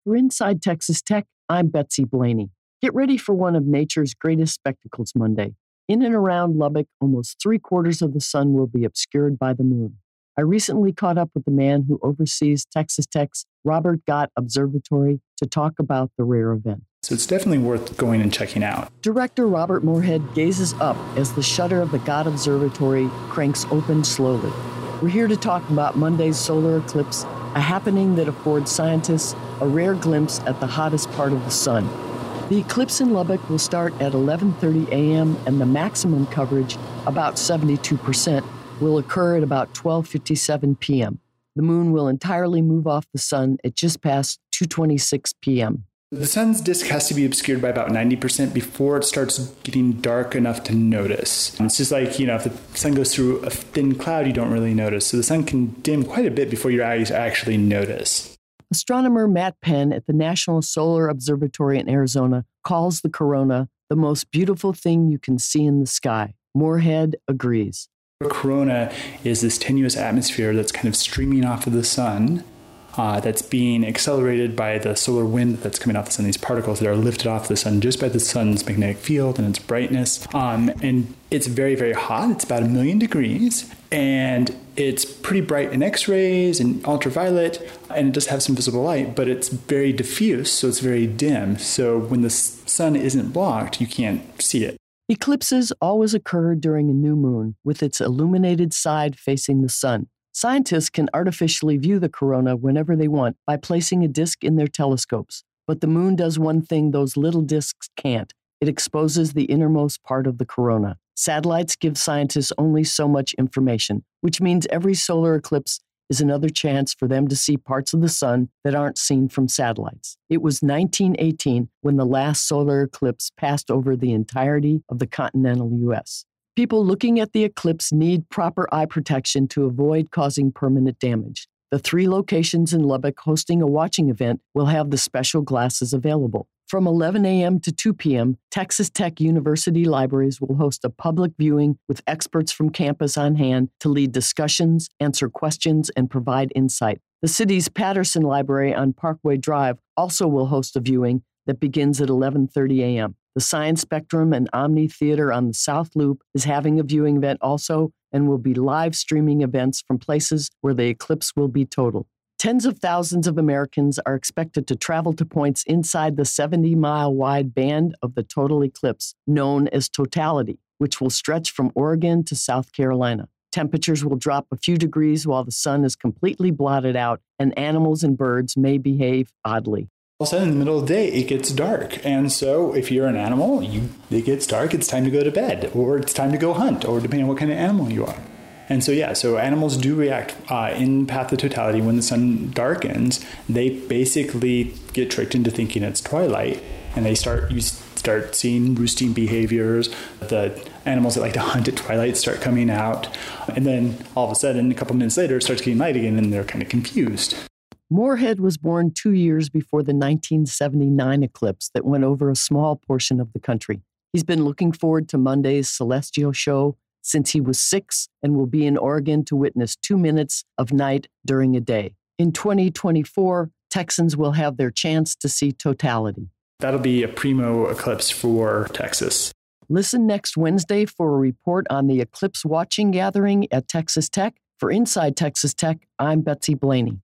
For Inside Texas Tech, I'm Betsy Blaney. Get ready for one of nature's greatest spectacles Monday. In and around Lubbock, almost 3/4 of the sun will be obscured by the moon. I recently caught up with the man who oversees Texas Tech's Robert Gott Observatory to talk about the rare event. So it's definitely worth going and checking out. Director Robert Moorhead gazes up as the shutter of the Gott Observatory cranks open slowly. We're here to talk about Monday's solar eclipse, a happening that affords scientists a rare glimpse at the hottest part of the sun. The eclipse in Lubbock will start at 11:30 a.m. and the maximum coverage, about 72%, will occur at about 12:57 p.m. The moon will entirely move off the sun at just past 2:26 p.m. The sun's disk has to be obscured by about 90% before it starts getting dark enough to notice. It's just like, if the sun goes through a thin cloud, you don't really notice. So the sun can dim quite a bit before your eyes actually notice. Astronomer Matt Penn at the National Solar Observatory in Arizona calls the corona the most beautiful thing you can see in the sky. Moorhead agrees. A corona is this tenuous atmosphere that's kind of streaming off of the sun. That's being accelerated by the solar wind that's coming off the sun, these particles that are lifted off the sun just by the sun's magnetic field and its brightness. And it's very, very hot. It's about 1,000,000 degrees. And it's pretty bright in X-rays and ultraviolet. And it does have some visible light, but it's very diffuse, so it's very dim. So when the sun isn't blocked, you can't see it. Eclipses always occur during a new moon, with its illuminated side facing the sun. Scientists can artificially view the corona whenever they want by placing a disk in their telescopes. But the moon does one thing those little disks can't. It exposes the innermost part of the corona. Satellites give scientists only so much information, which means every solar eclipse is another chance for them to see parts of the sun that aren't seen from satellites. It was 1918 when the last solar eclipse passed over the entirety of the continental U.S. People looking at the eclipse need proper eye protection to avoid causing permanent damage. The 3 locations in Lubbock hosting a watching event will have the special glasses available. From 11 a.m. to 2 p.m., Texas Tech University libraries will host a public viewing with experts from campus on hand to lead discussions, answer questions, and provide insight. The city's Patterson Library on Parkway Drive also will host a viewing that begins at 11:30 a.m. The Science Spectrum and Omni Theater on the South Loop is having a viewing event also and will be live streaming events from places where the eclipse will be total. Tens of thousands of Americans are expected to travel to points inside the 70-mile-wide band of the total eclipse, known as totality, which will stretch from Oregon to South Carolina. Temperatures will drop a few degrees while the sun is completely blotted out, and animals and birds may behave oddly. All of a sudden, in the middle of the day, it gets dark. And so if you're an animal, it gets dark, it's time to go to bed, or it's time to go hunt, or depending on what kind of animal you are. And so animals do react in path of totality. When the sun darkens, they basically get tricked into thinking it's twilight, and you start seeing roosting behaviors. The animals that like to hunt at twilight start coming out. And then all of a sudden, a couple minutes later, it starts getting light again, and they're kind of confused. Moorhead was born 2 years before the 1979 eclipse that went over a small portion of the country. He's been looking forward to Monday's celestial show since he was 6 and will be in Oregon to witness 2 minutes of night during a day. In 2024, Texans will have their chance to see totality. That'll be a primo eclipse for Texas. Listen next Wednesday for a report on the eclipse watching gathering at Texas Tech. For Inside Texas Tech, I'm Betsy Blaney.